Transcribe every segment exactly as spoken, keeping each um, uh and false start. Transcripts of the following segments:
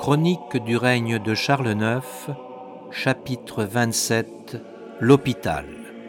Chronique du règne de Charles neuf, chapitre vingt-sept, l'hôpital.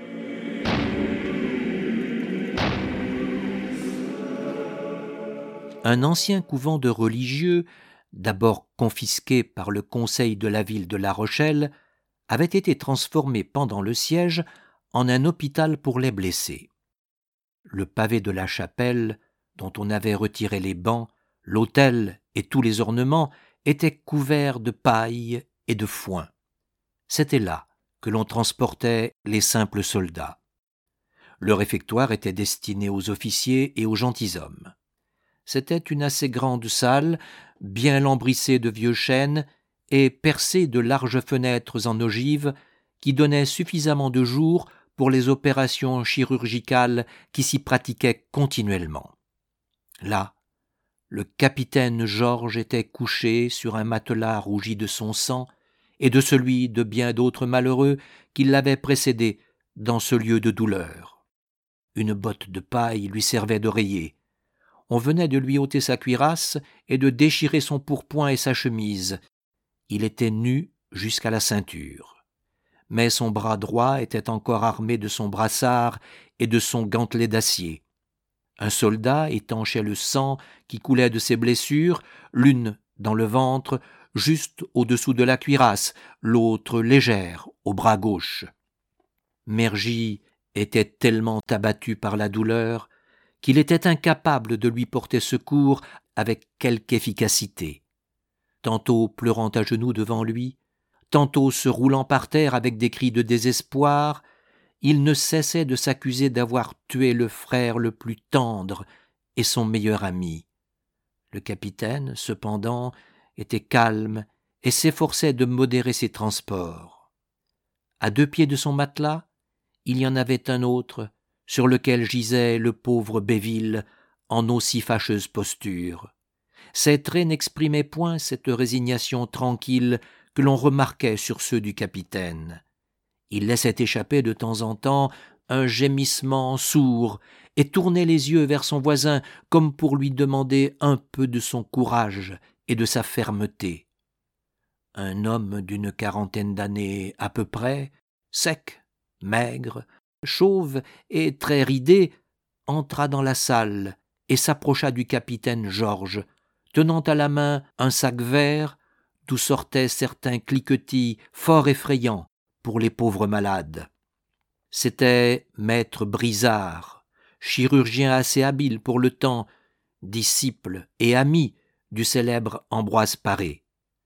Un ancien couvent de religieux, d'abord confisqué par le conseil de la ville de La Rochelle, avait été transformé pendant le siège en un hôpital pour les blessés. Le pavé de la chapelle, dont on avait retiré les bancs, l'autel et tous les ornements, était couvert de paille et de foin. C'était là que l'on transportait les simples soldats. Le réfectoire était destiné aux officiers et aux gentilshommes. C'était une assez grande salle, bien lambrissée de vieux chênes et percée de larges fenêtres en ogive qui donnaient suffisamment de jour pour les opérations chirurgicales qui s'y pratiquaient continuellement. Là, le capitaine Georges était couché sur un matelas rougi de son sang et de celui de bien d'autres malheureux qui l'avaient précédé dans ce lieu de douleur. Une botte de paille lui servait d'oreiller. On venait de lui ôter sa cuirasse et de déchirer son pourpoint et sa chemise. Il était nu jusqu'à la ceinture. Mais son bras droit était encore armé de son brassard et de son gantelet d'acier. Un soldat étanchait le sang qui coulait de ses blessures, l'une dans le ventre, juste au-dessous de la cuirasse, l'autre légère, au bras gauche. Mergy était tellement abattu par la douleur qu'il était incapable de lui porter secours avec quelque efficacité. Tantôt pleurant à genoux devant lui, tantôt se roulant par terre avec des cris de désespoir, il ne cessait de s'accuser d'avoir tué le frère le plus tendre et son meilleur ami. Le capitaine, cependant, était calme et s'efforçait de modérer ses transports. À deux pieds de son matelas, il y en avait un autre, sur lequel gisait le pauvre Béville, en aussi fâcheuse posture. Ses traits n'exprimaient point cette résignation tranquille que l'on remarquait sur ceux du capitaine. Il laissait échapper de temps en temps un gémissement sourd et tournait les yeux vers son voisin comme pour lui demander un peu de son courage et de sa fermeté. Un homme d'une quarantaine d'années à peu près, sec, maigre, chauve et très ridé, entra dans la salle et s'approcha du capitaine Georges, tenant à la main un sac vert d'où sortaient certains cliquetis fort effrayants pour les pauvres malades. C'était maître Brizard, chirurgien assez habile pour le temps, disciple et ami du célèbre Ambroise Paré.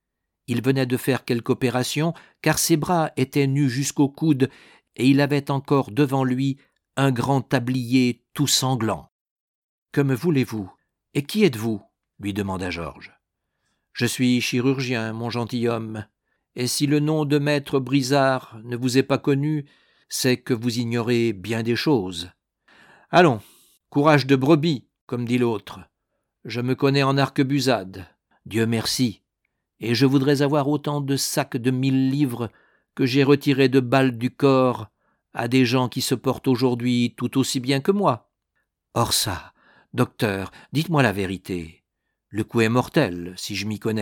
Il venait de faire quelque opération, car ses bras étaient nus jusqu'au coude et il avait encore devant lui un grand tablier tout sanglant. « Que me voulez-vous ? Et qui êtes-vous ? » lui demanda Georges. « Je suis chirurgien, mon gentilhomme, et si le nom de maître Brizard ne vous est pas connu, c'est que vous ignorez bien des choses. Allons, courage de brebis, comme dit l'autre. Je me connais en arquebusade, Dieu merci, et je voudrais avoir autant de sacs de mille livres que j'ai retiré de balles du corps à des gens qui se portent aujourd'hui tout aussi bien que moi. Or ça, docteur, dites-moi la vérité. Le coup est mortel, si je m'y connais. »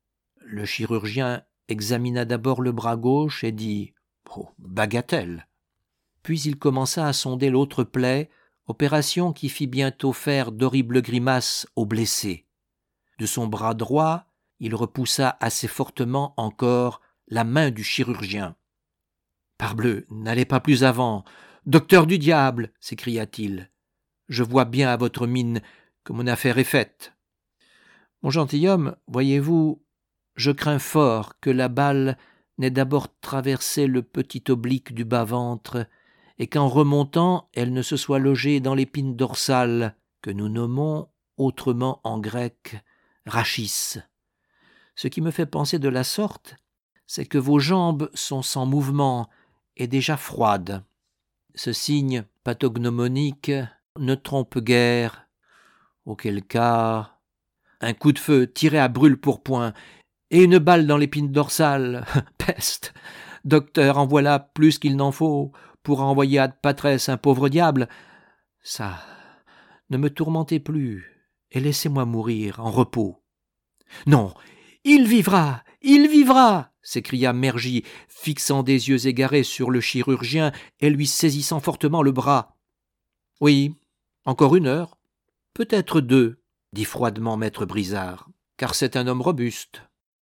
Le chirurgien examina d'abord le bras gauche et dit « Oh, bagatelle !» Puis il commença à sonder l'autre plaie, opération qui fit bientôt faire d'horribles grimaces au blessé. De son bras droit, il repoussa assez fortement encore la main du chirurgien. « Parbleu, n'allez pas plus avant. Docteur du diable !» s'écria-t-il. « Je vois bien à votre mine que mon affaire est faite. Mon gentilhomme, voyez-vous, je crains fort que la balle n'ait d'abord traversé le petit oblique du bas-ventre et qu'en remontant, elle ne se soit logée dans l'épine dorsale que nous nommons, autrement en grec, rachis. Ce qui me fait penser de la sorte, c'est que vos jambes sont sans mouvement et déjà froides. Ce signe pathognomonique ne trompe guère, auquel cas un coup de feu tiré à brûle-pourpoint et une balle dans l'épine dorsale, peste! Docteur, en voilà plus qu'il n'en faut pour envoyer ad patres un pauvre diable. Ça, ne me tourmentez plus et laissez-moi mourir en repos. Non, Il vivra! Il vivra! S'écria Mergy, fixant des yeux égarés sur le chirurgien et lui saisissant fortement le bras. Oui, encore une heure, peut-être deux, dit froidement maître Brizard, car c'est un homme robuste.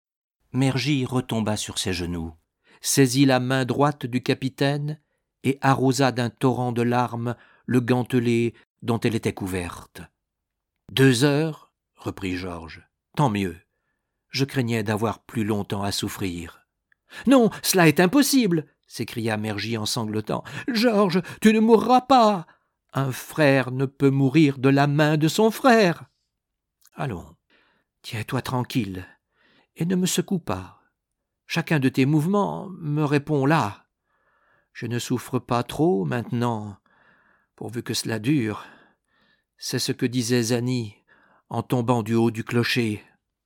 Mergy retomba sur ses genoux, saisit la main droite du capitaine et arrosa d'un torrent de larmes le gantelet dont elle était couverte. « Deux heures, reprit Georges, tant mieux. Je craignais d'avoir plus longtemps à souffrir. »« Non, cela est impossible !» s'écria Mergy en sanglotant. « Georges, tu ne mourras pas. Un frère ne peut mourir de la main de son frère. » « Allons, tiens-toi tranquille et ne me secoue pas. Chacun de tes mouvements me répond là. Je ne souffre pas trop maintenant, pourvu que cela dure. C'est ce que disait Zani en tombant du haut du clocher. »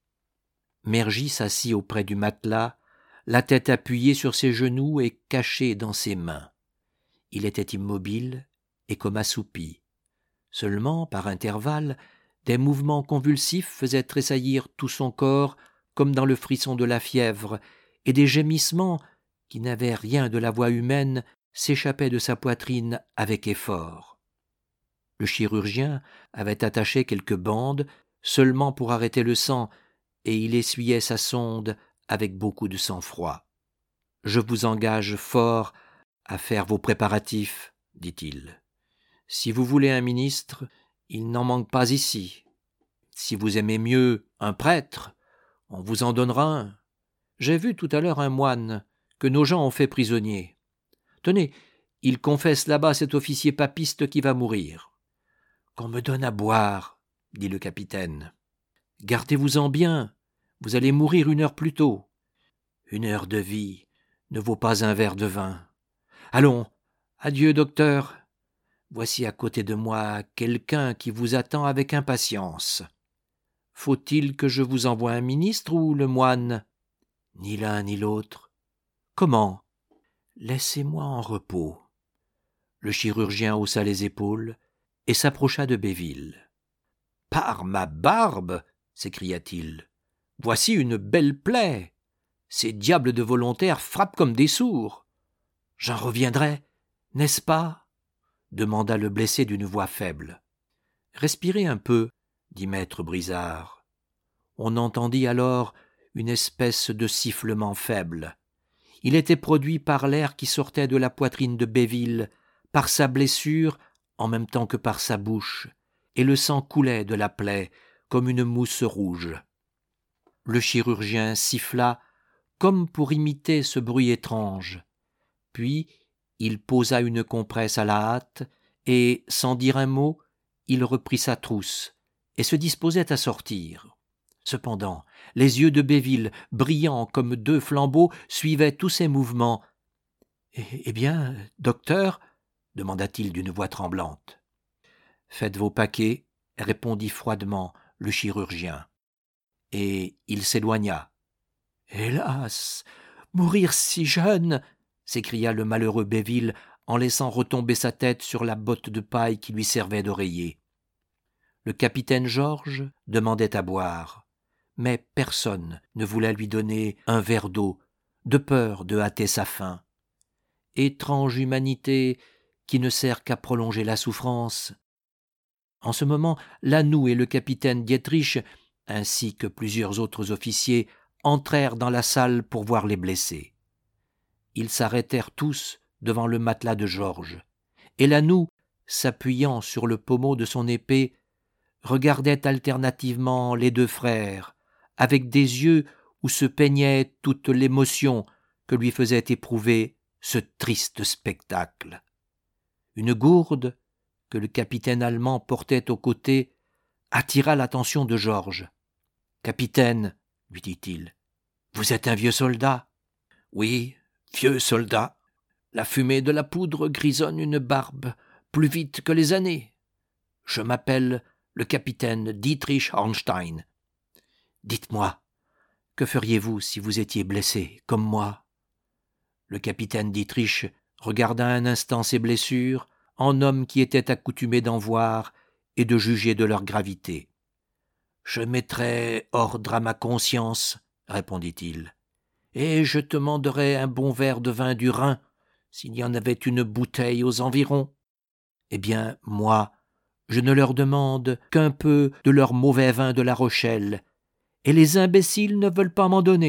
Mergy s'assit auprès du matelas, la tête appuyée sur ses genoux et cachée dans ses mains. Il était immobile et comme assoupi. Seulement, par intervalles, des mouvements convulsifs faisaient tressaillir tout son corps comme dans le frisson de la fièvre, et des gémissements, qui n'avaient rien de la voix humaine, s'échappaient de sa poitrine avec effort. Le chirurgien avait attaché quelques bandes, seulement pour arrêter le sang, et il essuyait sa sonde avec beaucoup de sang-froid. « Je vous engage fort à faire vos préparatifs, dit-il. Si vous voulez un ministre, il n'en manque pas ici. Si vous aimez mieux un prêtre, on vous en donnera un. J'ai vu tout à l'heure un moine que nos gens ont fait prisonnier. Tenez, il confesse là-bas cet officier papiste qui va mourir. »« Qu'on me donne à boire, » dit le capitaine. « Gardez-vous-en bien, vous allez mourir une heure plus tôt. Une heure de vie ne vaut pas un verre de vin. Allons, adieu, docteur. Voici à côté de moi quelqu'un qui vous attend avec impatience. Faut-il que je vous envoie un ministre ou le moine ? Ni l'un ni l'autre. Comment ? Laissez-moi en repos. » Le chirurgien haussa les épaules et s'approcha de Béville. « Par ma barbe !» s'écria-t-il. « Voici une belle plaie. Ces diables de volontaires frappent comme des sourds. J'en reviendrai, n'est-ce pas ? » demanda le blessé d'une voix faible. « Respirez un peu, » dit maître Brizard. On entendit alors une espèce de sifflement faible. Il était produit par l'air qui sortait de la poitrine de Béville, par sa blessure en même temps que par sa bouche, et le sang coulait de la plaie comme une mousse rouge. Le chirurgien siffla comme pour imiter ce bruit étrange. Puis il posa une compresse à la hâte et, sans dire un mot, il reprit sa trousse et se disposait à sortir. Cependant, les yeux de Béville, brillants comme deux flambeaux, suivaient tous ses mouvements. « Eh bien, docteur ?» demanda-t-il d'une voix tremblante. « Faites vos paquets, » répondit froidement le chirurgien. Et il s'éloigna. « Hélas, mourir si jeune !» s'écria le malheureux Béville en laissant retomber sa tête sur la botte de paille qui lui servait d'oreiller. Le capitaine Georges demandait à boire, mais personne ne voulait lui donner un verre d'eau, de peur de hâter sa faim. Étrange humanité qui ne sert qu'à prolonger la souffrance. En ce moment, Lanoux et le capitaine Dietrich, ainsi que plusieurs autres officiers, entrèrent dans la salle pour voir les blessés. Ils s'arrêtèrent tous devant le matelas de Georges, et Lanoux, s'appuyant sur le pommeau de son épée, regardait alternativement les deux frères, avec des yeux où se peignait toute l'émotion que lui faisait éprouver ce triste spectacle. Une gourde que le capitaine allemand portait au côté attira l'attention de Georges. « Capitaine, » lui dit-il, « vous êtes un vieux soldat ?»« Oui, vieux soldat. La fumée de la poudre grisonne une barbe plus vite que les années. Je m'appelle le capitaine Dietrich Hornstein. Dites-moi, que feriez-vous si vous étiez blessé, comme moi ?» Le capitaine Dietrich regarda un instant ses blessures, en homme qui était accoutumé d'en voir et de juger de leur gravité. « Je mettrais ordre à ma conscience, » répondit-il, et je te manderais un bon verre de vin du Rhin, s'il y en avait une bouteille aux environs. Eh bien, moi, je ne leur demande qu'un peu de leur mauvais vin de La Rochelle, et les imbéciles ne veulent pas m'en donner. »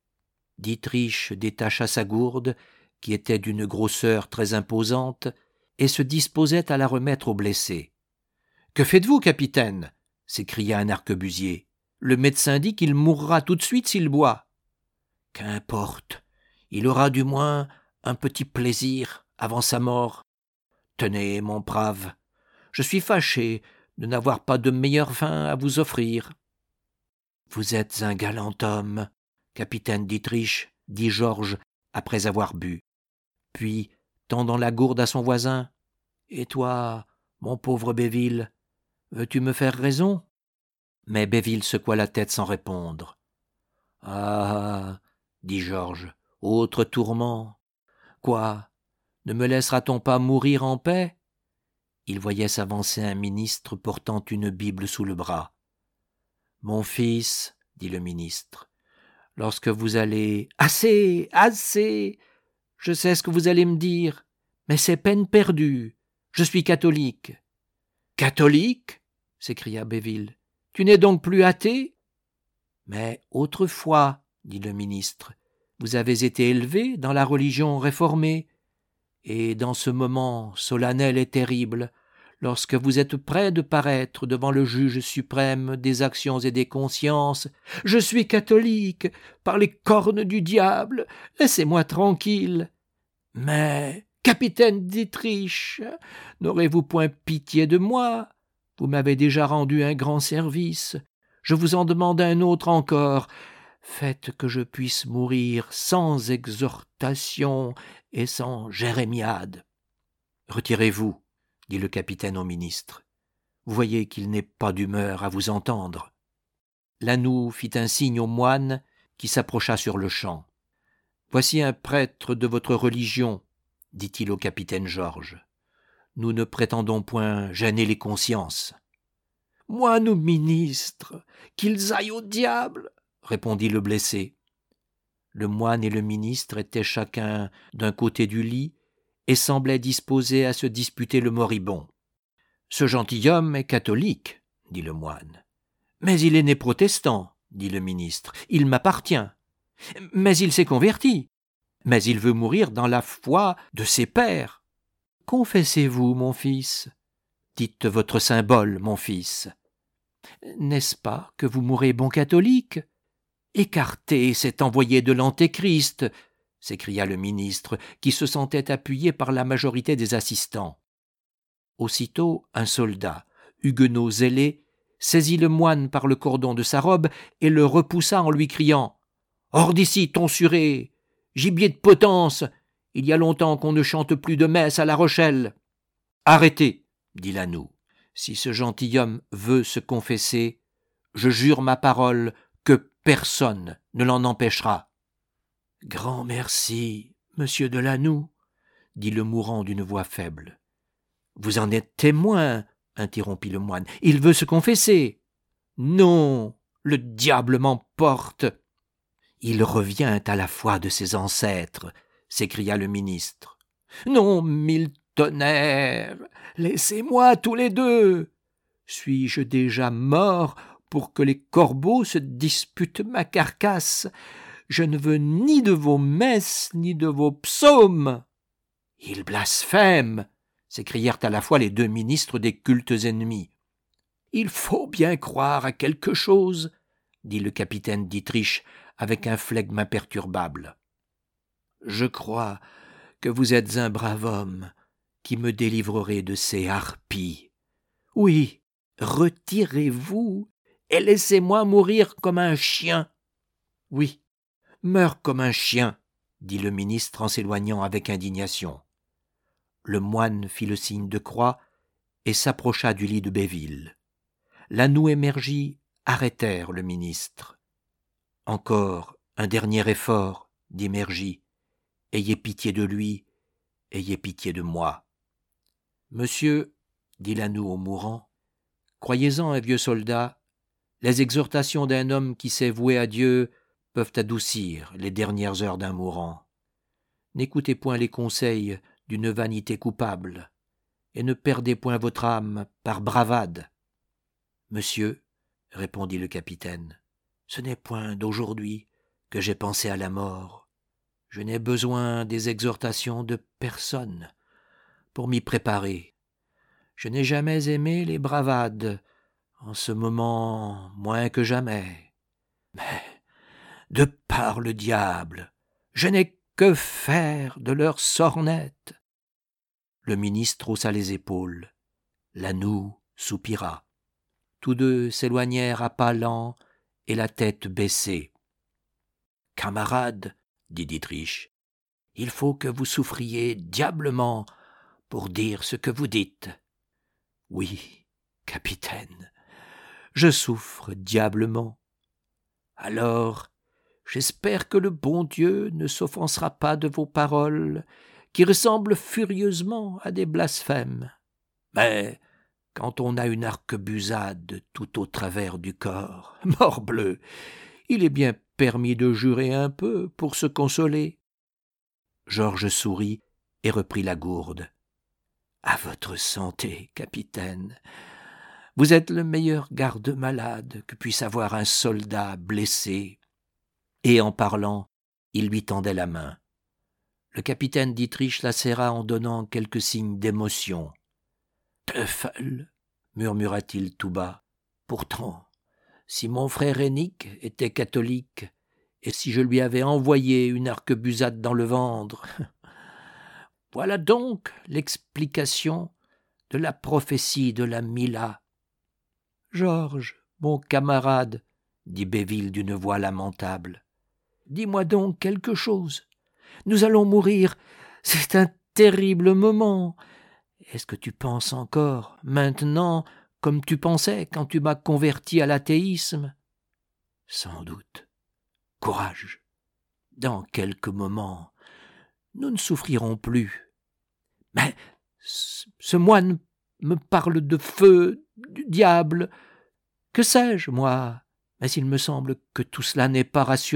Dietrich détacha sa gourde, qui était d'une grosseur très imposante, et se disposait à la remettre au blessé. « Que faites-vous, capitaine ?» s'écria un arquebusier. « Le médecin dit qu'il mourra tout de suite s'il boit. »« Qu'importe, il aura du moins un petit plaisir avant sa mort. Tenez, mon brave, je suis fâché de n'avoir pas de meilleur vin à vous offrir. »« Vous êtes un galant homme, capitaine Dietrich, » dit Georges après avoir bu. Puis, tendant la gourde à son voisin, « Et toi, mon pauvre Béville, veux-tu me faire raison ?» Mais Béville secoua la tête sans répondre. « Ah !» dit Georges, « autre tourment. Quoi, ne me laissera-t-on pas mourir en paix ?» Il voyait s'avancer un ministre portant une Bible sous le bras. « Mon fils, » dit le ministre, « lorsque vous allez... »« Assez, assez ! Je sais ce que vous allez me dire, mais c'est peine perdue. Je suis catholique. »« Catholique ?» s'écria Béville. « Tu n'es donc plus athée ?»« Mais autrefois, » dit le ministre, « vous avez été élevé dans la religion réformée, et dans ce moment solennel et terrible, lorsque vous êtes prêt de paraître devant le juge suprême des actions et des consciences, « Je suis catholique, par les cornes du diable, laissez-moi tranquille. »« Mais, capitaine Dietrich, n'aurez-vous point pitié de moi ? Vous m'avez déjà rendu un grand service. Je vous en demande un autre encore. Faites que je puisse mourir sans exhortation et sans jérémiade. »« Retirez-vous, » dit le capitaine au ministre. « Vous voyez qu'il n'est pas d'humeur à vous entendre. » Lanoux fit un signe au moine qui s'approcha sur-le-champ. « Voici un prêtre de votre religion, » dit-il au capitaine Georges. « Nous ne prétendons point gêner les consciences. »« Moine ou ministre, qu'ils aillent au diable !» répondit le blessé. Le moine et le ministre étaient chacun d'un côté du lit et semblaient disposés à se disputer le moribond. « Ce gentilhomme est catholique, » dit le moine. « Mais il est né protestant, » dit le ministre. « Il m'appartient. »« Mais il s'est converti. »« Mais il veut mourir dans la foi de ses pères. »« Confessez-vous, mon fils. Dites votre symbole, mon fils. »« N'est-ce pas que vous mourrez bon catholique ? » « Écartez cet envoyé de l'Antéchrist !» s'écria le ministre, qui se sentait appuyé par la majorité des assistants. Aussitôt, un soldat, huguenot zélé, saisit le moine par le cordon de sa robe et le repoussa en lui criant « Hors d'ici, tonsuré ! Gibier de potence ! Il y a longtemps qu'on ne chante plus de messe à La Rochelle. »« Arrêtez !» dit Lanoux. « Si ce gentilhomme veut se confesser, je jure ma parole que personne ne l'en empêchera. »« Grand merci, monsieur de Lanoux, » dit le mourant d'une voix faible. « Vous en êtes témoin, » interrompit le moine. « Il veut se confesser. »« Non, le diable m'emporte. »« Il revient à la foi de ses ancêtres, » s'écria le ministre. « Non, mille tonnerres, laissez-moi tous les deux. Suis-je déjà mort pour que les corbeaux se disputent ma carcasse? Je ne veux ni de vos messes, ni de vos psaumes. »« Il blasphème !» s'écrièrent à la fois les deux ministres des cultes ennemis. « Il faut bien croire à quelque chose, » dit le capitaine Dietrich avec un flegme imperturbable. « Je crois que vous êtes un brave homme qui me délivrerait de ces harpies. Oui, retirez-vous et laissez-moi mourir comme un chien. »« Oui, meurs comme un chien, » dit le ministre en s'éloignant avec indignation. Le moine fit le signe de croix et s'approcha du lit de Béville. Lanoux et Mergy arrêtèrent le ministre. « Encore un dernier effort, » dit Mergy. « Ayez pitié de lui, ayez pitié de moi. »« Monsieur, » dit Lanoux au mourant, « croyez-en un vieux soldat, les exhortations d'un homme qui s'est voué à Dieu peuvent adoucir les dernières heures d'un mourant. N'écoutez point les conseils d'une vanité coupable, et ne perdez point votre âme par bravade. »« Monsieur, » répondit le capitaine, « ce n'est point d'aujourd'hui que j'ai pensé à la mort. Je n'ai besoin des exhortations de personne pour m'y préparer. Je n'ai jamais aimé les bravades, en ce moment moins que jamais. Mais, de par le diable, je n'ai que faire de leurs sornettes. » Le ministre haussa les épaules. L'anou soupira. Tous deux s'éloignèrent à pas lents et la tête baissée. « Camarade, dit Dietrich, il faut que vous souffriez diablement pour dire ce que vous dites. »« Oui, capitaine, je souffre diablement. Alors, j'espère que le bon Dieu ne s'offensera pas de vos paroles, qui ressemblent furieusement à des blasphèmes. Mais quand on a une arquebusade tout au travers du corps, morbleu, il est bien permis de jurer un peu pour se consoler. » Georges sourit et reprit la gourde. « À votre santé, capitaine. Vous êtes le meilleur garde-malade que puisse avoir un soldat blessé. » Et en parlant, il lui tendait la main. Le capitaine Dietrich la serra en donnant quelques signes d'émotion. « Teufel !» murmura-t-il tout bas. « Pourtant, si mon frère Hennick était catholique, et si je lui avais envoyé une arquebusade dans le ventre. Voilà donc l'explication de la prophétie de la Mila. »« Georges, mon camarade, dit Béville d'une voix lamentable, dis-moi donc quelque chose. Nous allons mourir, c'est un terrible moment. Est-ce que tu penses encore, maintenant, comme tu pensais quand tu m'as converti à l'athéisme ? » ?»« Sans doute. Courage. Dans quelques moments, nous ne souffrirons plus. Mais ce moine me parle de feu, du diable. Que sais-je, moi ? Mais il me semble que tout cela n'est pas rassurant. » »«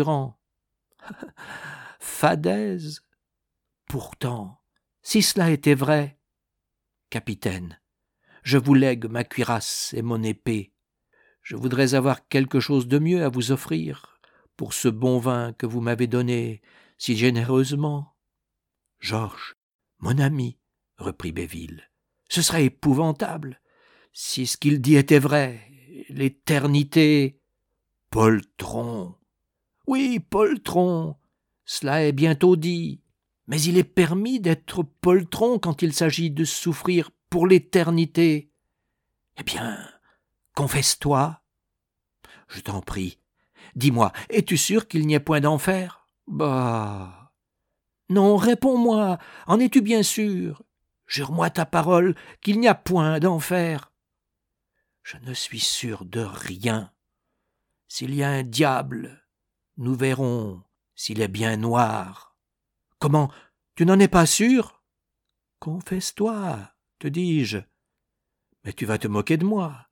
Fadaise. Pourtant, si cela était vrai. Capitaine, je vous lègue ma cuirasse et mon épée. Je voudrais avoir quelque chose de mieux à vous offrir pour ce bon vin que vous m'avez donné si généreusement. »« Georges, mon ami, reprit Béville, ce serait épouvantable. Si ce qu'il dit était vrai, l'éternité... »« Poltron. Oui, poltron. Cela est bientôt dit. Mais il est permis d'être poltron quand il s'agit de souffrir pour l'éternité. Eh bien, confesse-toi. Je t'en prie. Dis-moi, es-tu sûr qu'il n'y ait point d'enfer ? Bah. Non, réponds-moi, en es-tu bien sûr ? Jure-moi ta parole qu'il n'y a point d'enfer. Je ne suis sûr de rien. S'il y a un diable, nous verrons s'il est bien noir. Comment, tu n'en es pas sûr ? Confesse-toi, te dis-je. Mais tu vas te moquer de moi.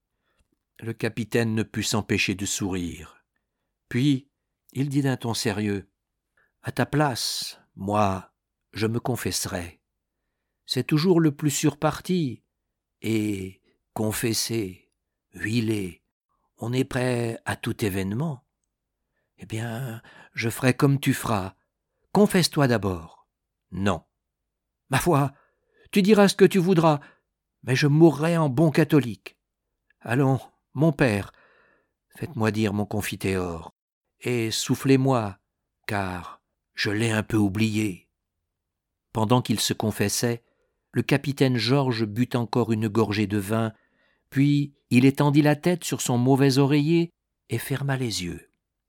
Le capitaine ne put s'empêcher de sourire. Puis, il dit d'un ton sérieux, « À ta place, moi, je me confesserai. C'est toujours le plus sûr parti. Et, confessé, huilé, on est prêt à tout événement. Eh bien, je ferai comme tu feras. Confesse-toi d'abord. » »« Non. »« Ma foi, tu diras ce que tu voudras, mais je mourrai en bon catholique. Allons, mon père, faites-moi dire mon confiteor, et soufflez-moi, car je l'ai un peu oublié. » Pendant qu'il se confessait, le capitaine Georges but encore une gorgée de vin, puis il étendit la tête sur son mauvais oreiller et ferma les yeux.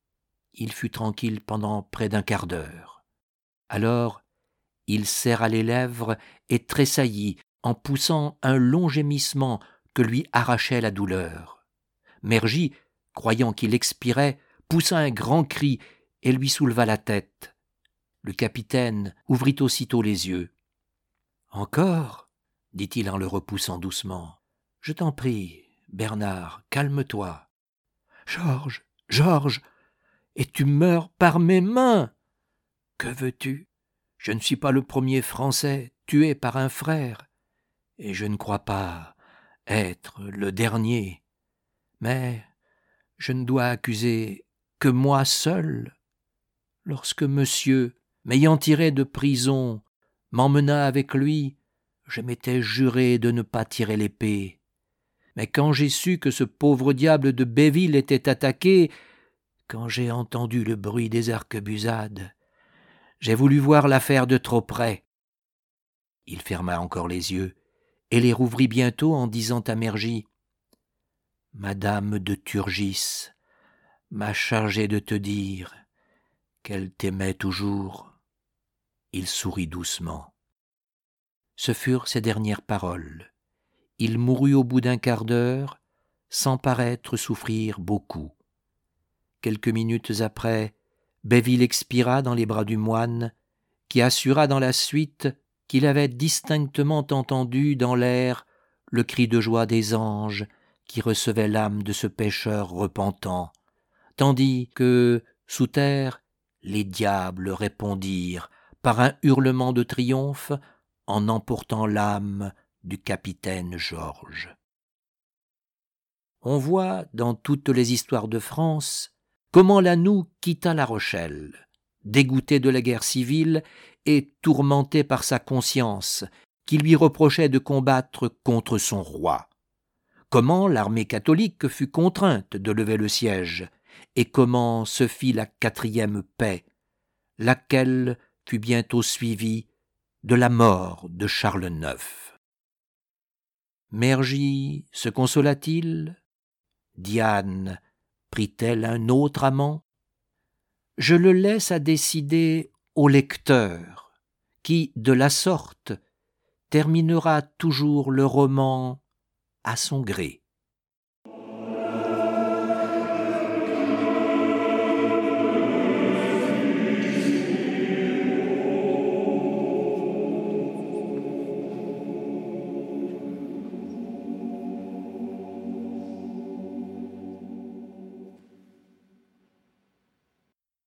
Il fut tranquille pendant près d'un quart d'heure. Alors, il serra les lèvres et tressaillit en poussant un long gémissement que lui arrachait la douleur. Mergy, croyant qu'il expirait, poussa un grand cri et lui souleva la tête. Le capitaine ouvrit aussitôt les yeux. « Encore » dit-il en le repoussant doucement. « Je t'en prie, Bernard, calme-toi. »« Georges, Georges » et tu meurs par mes mains. Que veux-tu? Je ne suis pas le premier Français tué par un frère, et je ne crois pas être le dernier. Mais je ne dois accuser que moi seul. Lorsque monsieur, m'ayant tiré de prison, m'emmena avec lui, je m'étais juré de ne pas tirer l'épée. Mais quand j'ai su que ce pauvre diable de Béville était attaqué, quand j'ai entendu le bruit des arquebusades, j'ai voulu voir l'affaire de trop près. Il ferma encore les yeux et les rouvrit bientôt en disant à Mergy : « Madame de Turgis m'a chargé de te dire qu'elle t'aimait toujours. » Il sourit doucement. Ce furent ses dernières paroles. Il mourut au bout d'un quart d'heure, sans paraître souffrir beaucoup. Quelques minutes après, Béville expira dans les bras du moine, qui assura dans la suite qu'il avait distinctement entendu dans l'air le cri de joie des anges qui recevaient l'âme de ce pécheur repentant, tandis que, sous terre, les diables répondirent par un hurlement de triomphe en emportant l'âme du capitaine Georges. On voit dans toutes les histoires de France comment Lanoux quitta La Rochelle, dégoûté de la guerre civile et tourmenté par sa conscience, qui lui reprochait de combattre contre son roi. Comment l'armée catholique fut contrainte de lever le siège, et comment se fit la quatrième paix, laquelle fut bientôt suivie de la mort de Charles neuf. Mergy se consola-t-il? Diane prit-elle un autre amant? Je le laisse à décider au lecteur, qui, de la sorte, terminera toujours le roman à son gré.